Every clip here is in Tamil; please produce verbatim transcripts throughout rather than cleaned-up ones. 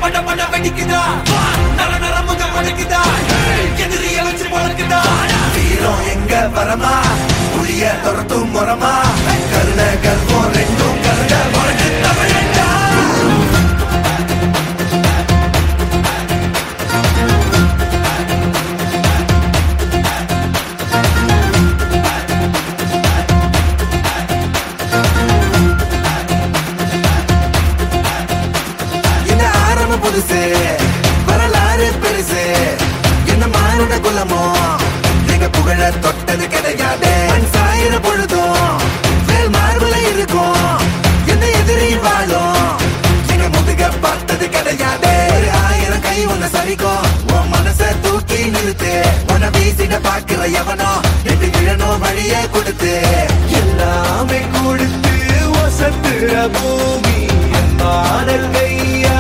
பட பட வெடிக்குதா நர நர முக முடக்குதா எதிரிய வச்சு முழக்குதா வீரம் எங்க வரமா புளிய துரத்தும் முறமா கருண கல்வம் ரெண்டும் கருண முழக்கு தமிழண்டா புதுசு வரலாறு பெருசு என்ன மானுட குலமோ எங்க புகழ தொட்டது கிடையாது சாயிர பொழுதும் வேல் மார்புல இருக்கும் என்ன எதிரி வாழும் எங்க முதுக பார்த்தது கிடையாது ஒரு ஆயிரம் கை ஒன்ன சரிக்கும் உன் மனச தூக்கி நிறுத்து உன்னை வீசிட பாக்குற எவனோ எட்டு விழனோ வழியே கொடுத்து எல்லாமே கொடுத்து வசத்துற பூமி மாடல் கையா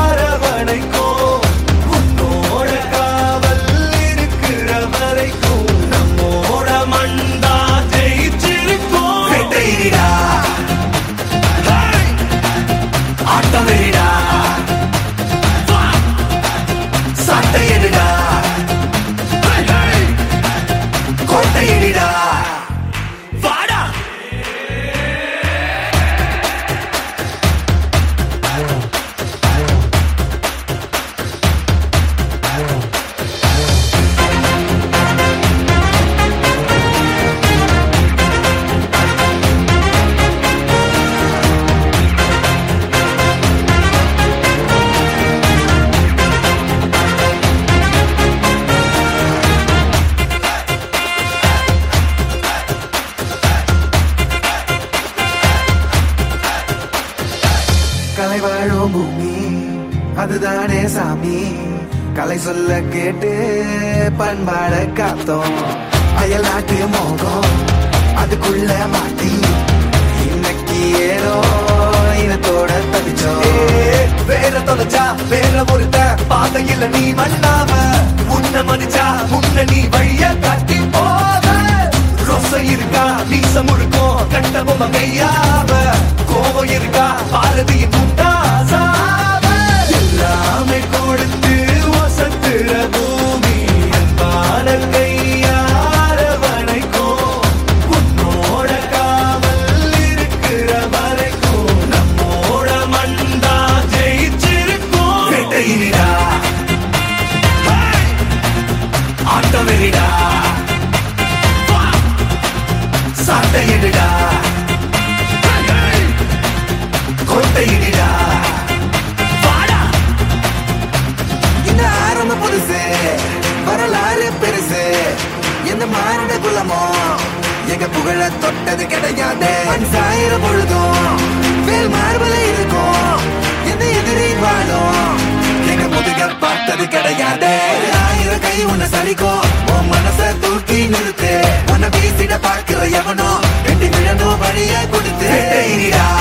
கலை வாழும் பூமி அதுதானே சாமி கலை சொல்ல கேட்டு பண்பாட காத்தோம் அயல் நாட்டு மோகம் அதுக்குள்ள மாட்டி இன்னைக்கு ஏதோ இனத்தோட தவிச்சோம் வேற தொலைச்சா வேற ஒருத்த பாதையில நீ மண்ணாம உன்ன மதிச்சா உன்ன நீ வழிய காட்டி போவ ரோசை இருக்கா நீச முழுக்கும் கண்ட பொம்மை கையாவ கோபம் இருக்கா பாரதியின் எல்லாமே கொடுத்து வசத்துற பூமி பாடல் கையார வனைக்கும் உன்னோட காவல் இருக்கிற வரைக்கும் நம்மோட மண்டா ஜெயிச்சிருக்கும் வேட்டையிடா ஆட்டம் வெறிடா சாட்டையிடா கோட்டையிடா புதுசு வரலாறு பெருசு எந்த மானுட குலமோ எங்க புகழ தொட்டது கிடையாது சாயிர பொழுதும் வேல் மார்புல இருக்கும் எந்த எதிரி வாழும் எங்க முதுக பார்த்தது கிடையாது ஆயிரம் கை உன்னை சரிக்கும் உன் மனச தூக்கி நிறுத்து உன்னை வீசிட பார்க்கிற எவனோ எட்டி விழனோ வழிய கொடுத்து